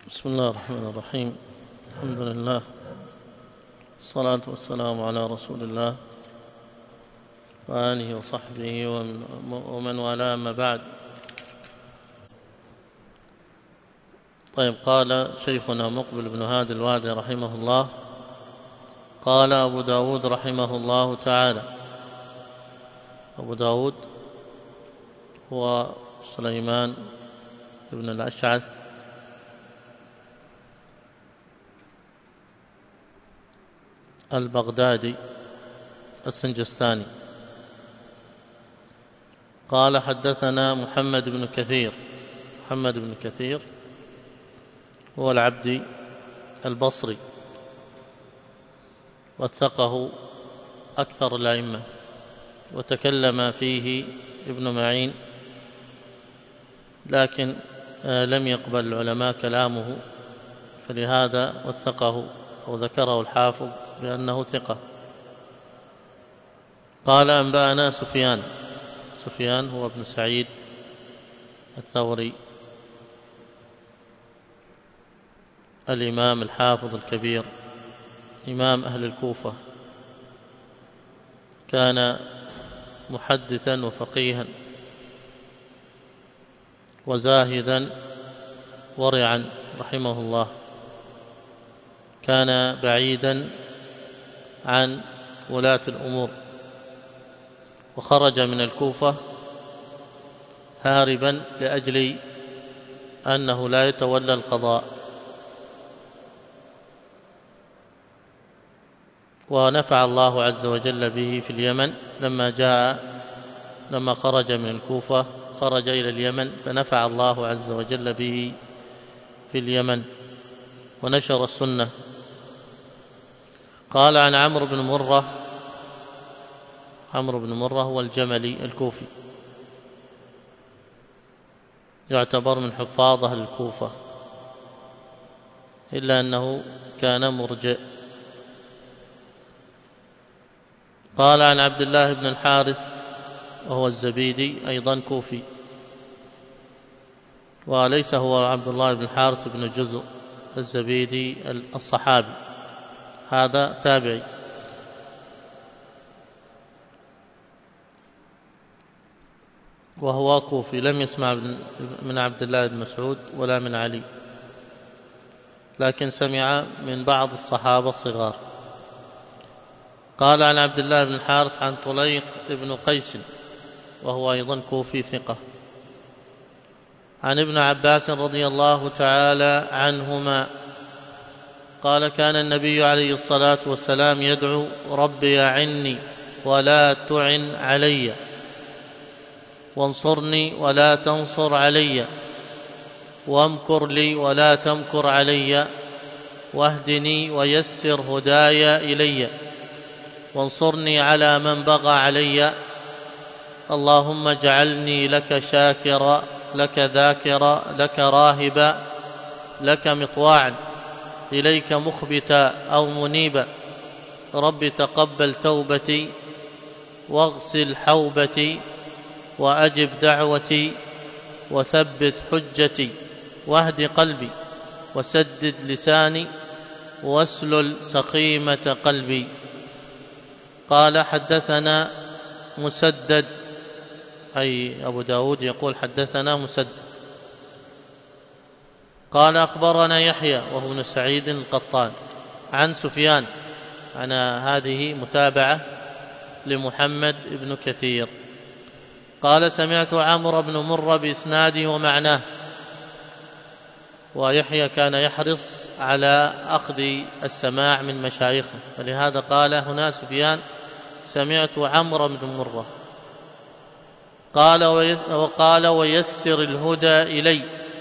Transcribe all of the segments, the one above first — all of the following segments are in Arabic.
بسم الله الرحمن الرحيم. الحمد لله، الصلاة والسلام على رسول الله وآله وصحبه ومن والاه، أما بعد. طيب، قال شيخنا مقبل بن هادي الوادي رحمه الله: قال أبو داود رحمه الله تعالى. أبو داود هو سليمان بن الأشعث البغدادي السنجستاني. قال: حدثنا محمد بن كثير هو العبدي البصري، وثقه أكثر الأئمة، وتكلم فيه ابن معين، لكن لم يقبل العلماء كلامه، فلهذا وثقه أو ذكره الحافظ بأنه ثقة. قال: أنبأنا سفيان هو ابن سعيد الثوري الإمام الحافظ الكبير، إمام أهل الكوفة، كان محدثا وفقيها وزاهدا ورعا رحمه الله، كان بعيدا عن ولاة الأمور، وخرج من الكوفة هاربا لأجل أنه لا يتولى القضاء، ونفع الله عز وجل به في اليمن لما خرج من الكوفة، خرج إلى اليمن، فنفع الله عز وجل به في اليمن ونشر السنة. قال: عن عمرو بن مرة هو الجملي الكوفي، يعتبر من حفاظ أهل الكوفة، إلا أنه كان مرجئ. قال: عن عبد الله بن الحارث وهو الزبيدي، أيضا كوفي، وليس هو عبد الله بن الحارث بن جزء الزبيدي الصحابي، هذا تابعي. وهو كوفي، لم يسمع من عبد الله بن مسعود ولا من علي، لكن سمع من بعض الصحابة الصغار. قال: عن عبد الله بن الحارث عن طليق بن قيس وهو أيضا كوفي ثقة، عن ابن عباس رضي الله تعالى عنهما قال: كان النبي عليه الصلاة والسلام يدعو: رب أعني ولا تعن علي، وانصرني ولا تنصر علي، وامكر لي ولا تمكر علي، واهدني ويسر هداي إلي، وانصرني على من بغى علي، اللهم اجعلني لك شاكرا، لك ذاكرا، لك راهبا، لك مطواعا، إليك مخبتا أو منيبا، رب تقبل توبتي، واغسل حوبتي، وأجب دعوتي، وثبت حجتي، واهد قلبي، وسدد لساني، واسلل سقيمة قلبي. قال: حدثنا مسدد، أي أبو داود يقول: حدثنا مسدد. قال: أخبرنا يحيى وهو ابن سعيد القطان عن سفيان، أنا هذه متابعة لمحمد بن كثير. قال: سمعت عمرو بن مرة بإسناده ومعناه، ويحيى كان يحرص على أخذ السماع من مشايخه، فلهذا قال هنا سفيان: سمعت عمرو بن مرة. وقال: ويسر الهدى إلي،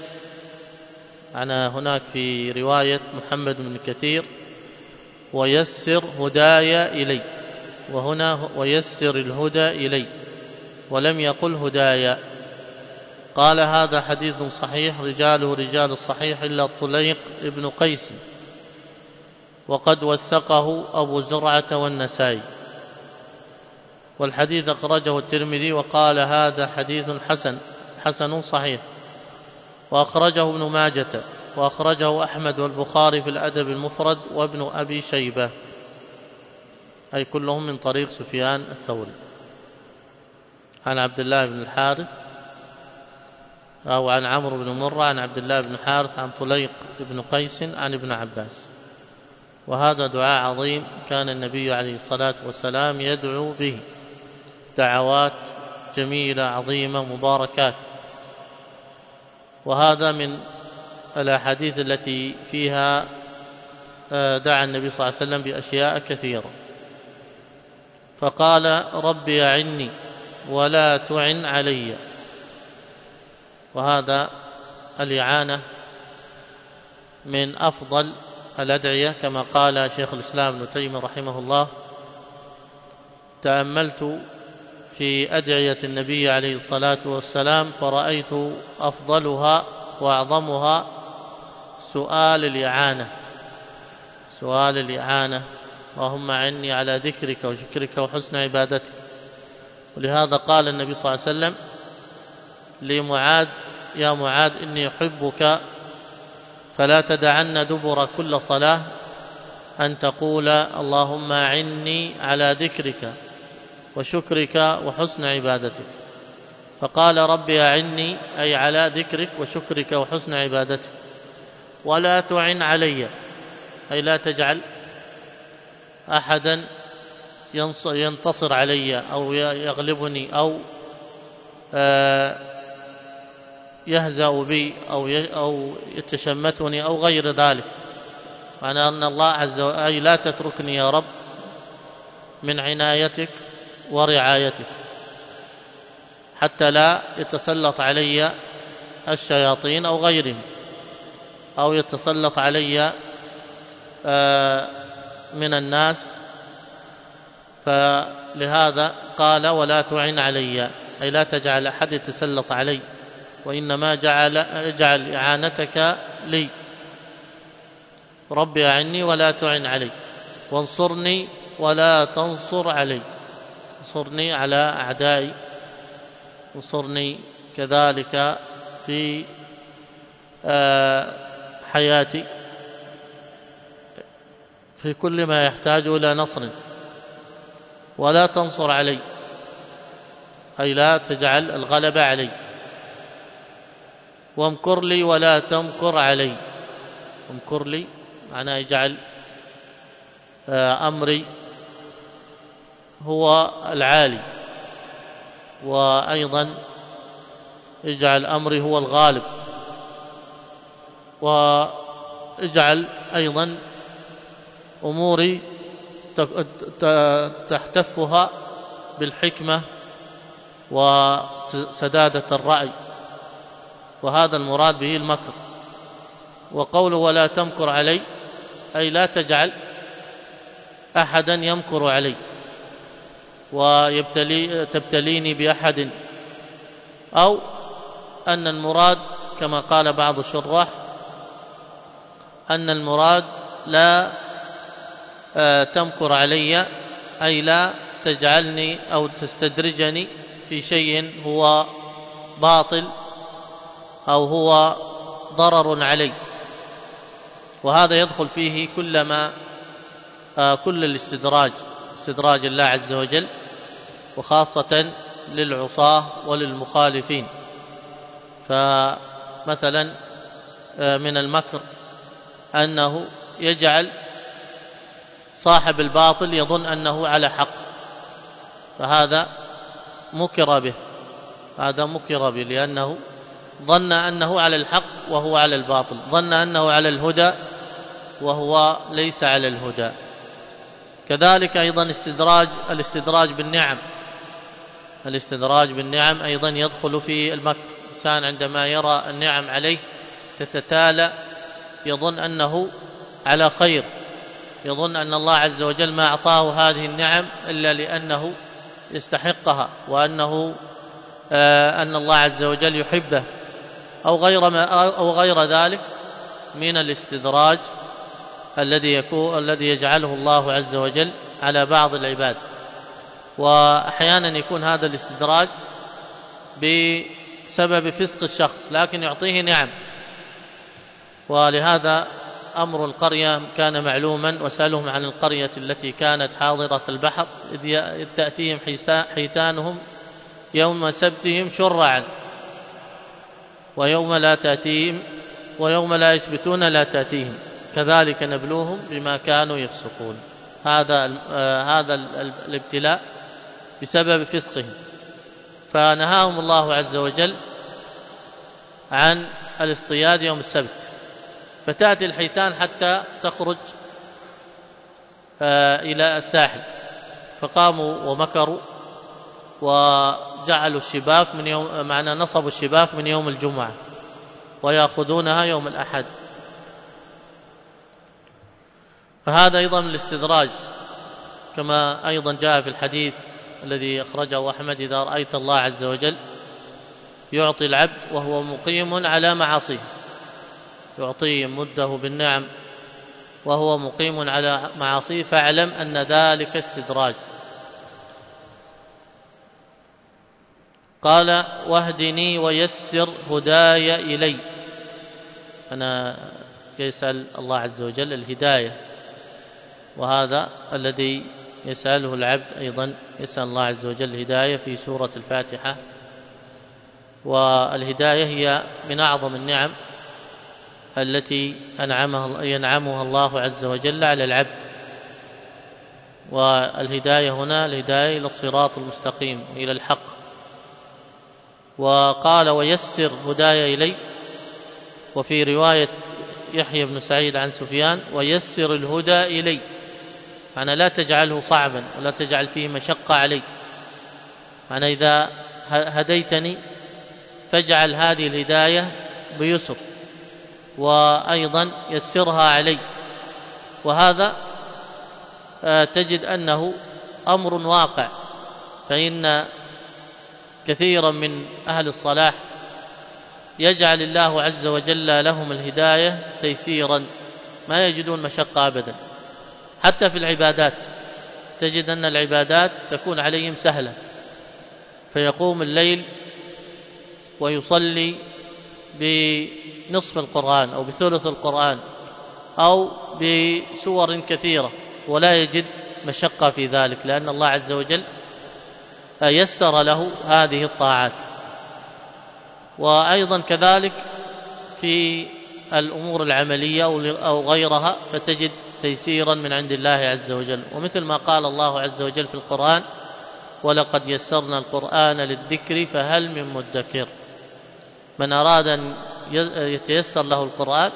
أنا هناك في رواية محمد بن كثير ويسر هداي إلي، وهنا ويسر الهدى إلي، ولم يقل هدايا. قال: هذا حديث صحيح، رجاله رجال الصحيح إلا طليق ابن قيس، وقد وثقه أبو زرعة والنسائي، والحديث أخرجه الترمذي وقال: هذا حديث حسن صحيح، وأخرجه ابن ماجة وأخرجه أحمد والبخاري في الأدب المفرد وابن أبي شيبة، أي كلهم من طريق سفيان الثوري عن عبد الله بن الحارث، أو عن عمرو بن مرة عن عبد الله بن الحارث عن طليق بن قيس عن ابن عباس. وهذا دعاء عظيم كان النبي عليه الصلاة والسلام يدعو به، دعوات جميلة عظيمة مباركات. وهذا من الأحاديث التي فيها دعا النبي صلى الله عليه وسلم بأشياء كثيرة، فقال رب أعني ولا تعن علي. وهذا الإعانة من أفضل الأدعية، كما قال شيخ الإسلام ابن تيمية رحمه الله: تأملت في أدعية النبي عليه الصلاة والسلام فرأيت أفضلها وأعظمها سؤال الإعانة، اللهم أعني على ذكرك وشكرك وحسن عبادتك. ولهذا قال النبي صلى الله عليه وسلم لمعاذ: يا معاذ إني أحبك فلا تدعن دبر كل صلاة أن تقول اللهم أعني على ذكرك وشكرك وحسن عبادتك. فقال رب أعني أي على ذكرك وشكرك وحسن عبادتك، ولا تعن علي أي لا تجعل أحدا ينتصر علي أو يغلبني أو يهزأ بي أو يتشمتني أو غير ذلك. معنى أن الله عز وجل أي لا تتركني يا رب من عنايتك ورعايتك حتى لا يتسلط علي الشياطين أو غيرهم، أو يتسلط علي من الناس. فلهذا قال ولا تعن علي أي لا تجعل أحد يتسلط علي، وإنما اجعل إعانتك لي. رب أعني ولا تعن علي، وانصرني ولا تنصر علي، انصرني على أعدائي، انصرني كذلك في حياتي في كل ما يحتاج إلى نصر. ولا تنصر علي أي لا تجعل الغلبة علي. وامكر لي ولا تمكر علي، امكر لي معناه يجعل أمري هو العالي، وأيضا اجعل أمري هو الغالب، واجعل أيضا أموري تحتفها بالحكمة وسدادة الرأي، وهذا المراد به المكر. وقوله ولا تمكر علي أي لا تجعل أحدا يمكر علي وتبتليني بأحد، أو أن المراد كما قال بعض الشراح أن المراد لا تمكر علي أي لا تجعلني أو تستدرجني في شيء هو باطل أو هو ضرر علي. وهذا يدخل فيه كل الاستدراج، استدراج الله عز وجل، وخاصة للعصاة وللمخالفين. فمثلا من المكر أنه يجعل صاحب الباطل يظن أنه على حق، فهذا مكر به، هذا مكر به لأنه ظن أنه على الحق وهو على الباطل، ظن أنه على الهدى وهو ليس على الهدى. كذلك أيضا الاستدراج بالنعم، الاستدراج بالنعم أيضا يدخل في المكر. الإنسان عندما يرى النعم عليه تتتالى يظن أنه على خير، يظن أن الله عز وجل ما أعطاه هذه النعم إلا لأنه يستحقها، وأن الله عز وجل يحبه، أو غير ذلك من الاستدراج الذي يجعله الله عز وجل على بعض العباد. وأحيانا يكون هذا الاستدراج بسبب فسق الشخص، لكن يعطيه نعم، ولهذا أمر القرية كان معلوما. وسألهم عن القرية التي كانت حاضرة البحر إذ تأتيهم حيتانهم يوم سبتهم شرعا ويوم لا تأتيهم ويوم لا يسبتون لا تأتيهم كذلك نبلوهم بما كانوا يفسقون. هذا الابتلاء بسبب فسقهم، فنهاهم الله عز وجل عن الاصطياد يوم السبت، فتأتي الحيتان حتى تخرج إلى الساحل، فقاموا ومكروا وجعلوا الشباك من يوم نصبوا الشباك من يوم الجمعة ويأخذونها يوم الأحد. فهذا أيضا من الاستدراج، كما أيضا جاء في الحديث الذي أخرجه أحمد: إذا رأيت الله عز وجل يعطي العبد وهو مقيم على معاصيه، يعطيه مده بالنعم وهو مقيم على معاصيه، فاعلم أن ذلك استدراج. قال: واهدني ويسر هداي إلي. أنا يسأل الله عز وجل الهداية، وهذا الذي يسأله العبد أيضا، يسأل الله عز وجل الهداية في سورة الفاتحة. والهداية هي من أعظم النعم التي ينعمها الله عز وجل على العبد. والهداية هنا الهداية إلى الصراط المستقيم، إلى الحق. وقال: ويسر هداي إلي. وفي رواية يحيى بن سعيد عن سفيان: ويسر الهدى إلي، أنا لا تجعله صعبا ولا تجعل فيه مشقة علي، أنا إذا هديتني فاجعل هذه الهداية بيسر، وأيضا يسرها علي. وهذا تجد أنه أمر واقع، فإن كثيرا من أهل الصلاح يجعل الله عز وجل لهم الهداية تيسيرا، ما يجدون مشقة أبدا. حتى في العبادات تجد أن العبادات تكون عليهم سهلة، فيقوم الليل ويصلي بنصف القرآن أو بثلث القرآن أو بسور كثيرة ولا يجد مشقة في ذلك، لأن الله عز وجل يسر له هذه الطاعات. وأيضا كذلك في الأمور العملية أو غيرها فتجد تيسيرا من عند الله عز وجل. ومثل ما قال الله عز وجل في القرآن: ولقد يسرنا القرآن للذكر فهل من مدكر. من أراد أن يتيسر له القرآن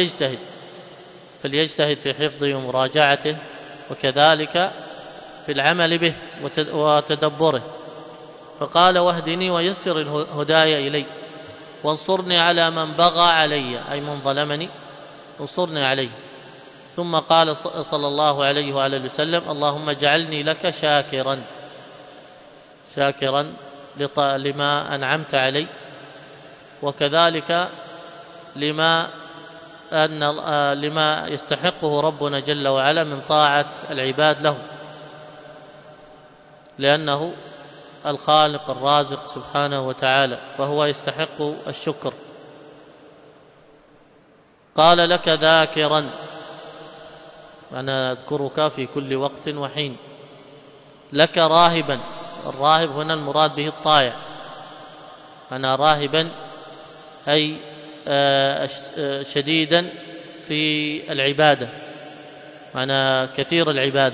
فليجتهد في حفظه ومراجعته، وكذلك في العمل به وتدبره. فقال: واهدني ويسر الهداية إلي وانصرني على من بغى علي، أي من ظلمني انصرني عليه. ثم قال صلى الله عليه وآله وسلم: اللهم اجعلني لك شاكرا لما أنعمت علي، وكذلك لما يستحقه ربنا جل وعلا من طاعة العباد له، لأنه الخالق الرازق سبحانه وتعالى، فهو يستحق الشكر. قال: لك ذاكرا، أنا أذكرك في كل وقت وحين. لك راهبا، الراهب هنا المراد به الطائع، أنا راهبا أي شديدا في العبادة، أنا كثير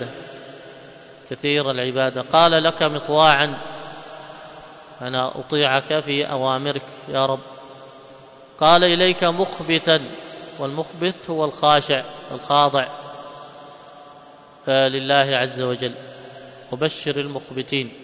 العبادة. قال: لك مطواعا، أنا أطيعك في أوامرك يا رب. قال: إليك مخبتا، والمخبت هو الخاشع الخاضع لله عز وجل، وبشر المخبتين.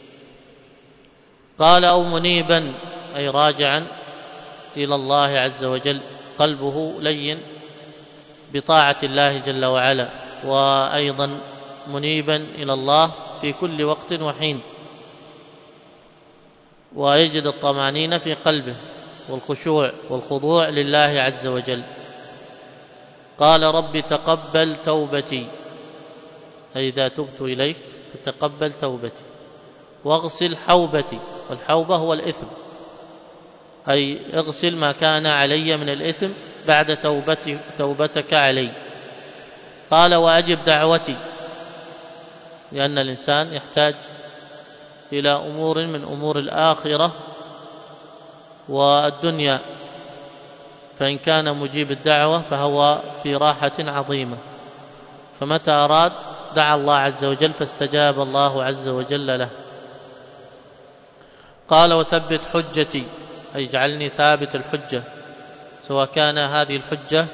قال: أو منيبا، أي راجعا إلى الله عز وجل، قلبه لين بطاعة الله جل وعلا، وأيضا منيبا إلى الله في كل وقت وحين، ويجد الطمأنينة في قلبه والخشوع والخضوع لله عز وجل. قال: رب تقبل توبتي، أي إذا تبت إليك فتقبل توبتي، واغسل حوبتي، والحوبة هو الإثم، أي اغسل ما كان علي من الإثم بعد توبتك علي. قال وأجب دعوتي، لأن الإنسان يحتاج إلى أمور من أمور الآخرة والدنيا، فإن كان مجيب الدعوة فهو في راحة عظيمة، فمتى أراد دعا الله عز وجل فاستجاب الله عز وجل له. قال وثبت حجتي، أي اجعلني ثابت الحجة، سواء كان هذه الحجة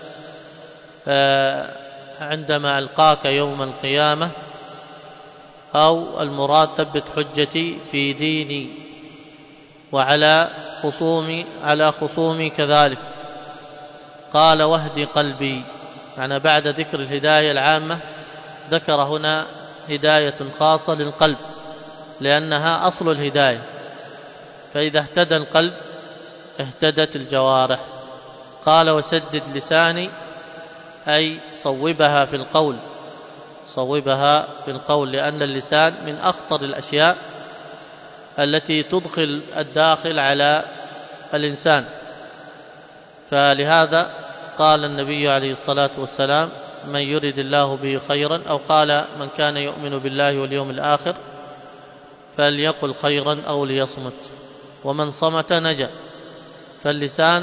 عندما ألقاك يوم القيامة، أو المراد ثبت حجتي في ديني وعلى خصومي كذلك. قال واهدي قلبي، يعني بعد ذكر الهداية العامة ذكر هنا هداية خاصة للقلب، لأنها أصل الهداية، فإذا اهتدى القلب اهتدت الجوارح. قال وسدد لساني، أي صوبها في القول، لأن اللسان من أخطر الأشياء التي تدخل الداخل على الإنسان، فلهذا قال النبي عليه الصلاة والسلام من يرد الله به خيرا، أو قال من كان يؤمن بالله واليوم الآخر فليقل خيرا أو ليصمت، ومن صمت نجا. فاللسان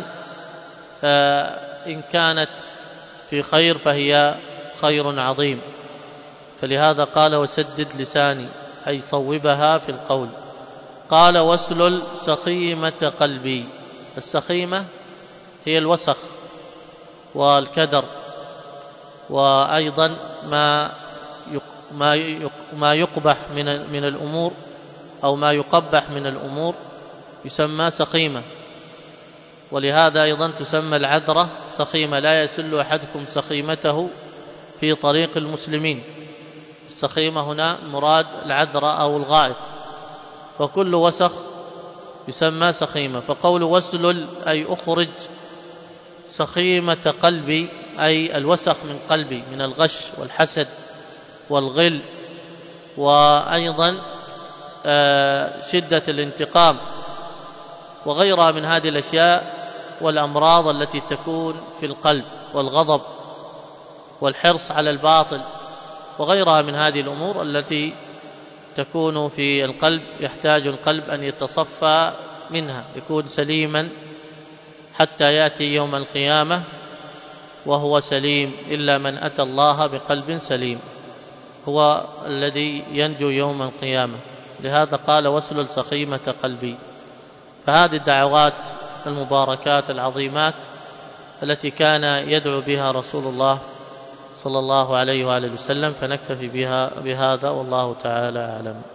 إن كانت في خير فهي خير عظيم، فلهذا قال وسدد لساني، أي صوبها في القول. قال واسلل سخيمة قلبي، السخيمة هي الوسخ والكدر، وأيضا ما يقبح من الأمور، أو ما يقبح من الأمور يسمى سخيمة، ولهذا أيضا تسمى العذرة سخيمة. لا يسل أحدكم سخيمته في طريق المسلمين. السخيمة هنا مراد العذرة أو الغائط، فكل وسخ يسمى سخيمة. فقول واسلل أي أخرج سخيمة قلبي، أي الوسخ من قلبي من الغش والحسد والغل، وأيضا شدة الانتقام وغيرها من هذه الأشياء والأمراض التي تكون في القلب، والغضب والحرص على الباطل وغيرها من هذه الأمور التي تكون في القلب. يحتاج القلب أن يتصفى منها، يكون سليما حتى يأتي يوم القيامة وهو سليم، إلا من أتى الله بقلب سليم هو الذي ينجو يوم القيامة. لهذا قال واسلل سخيمة قلبي. فهذه الدعوات المباركات العظيمات التي كان يدعو بها رسول الله صلى الله عليه وآله وسلم، فنكتفي بهذا والله تعالى أعلم.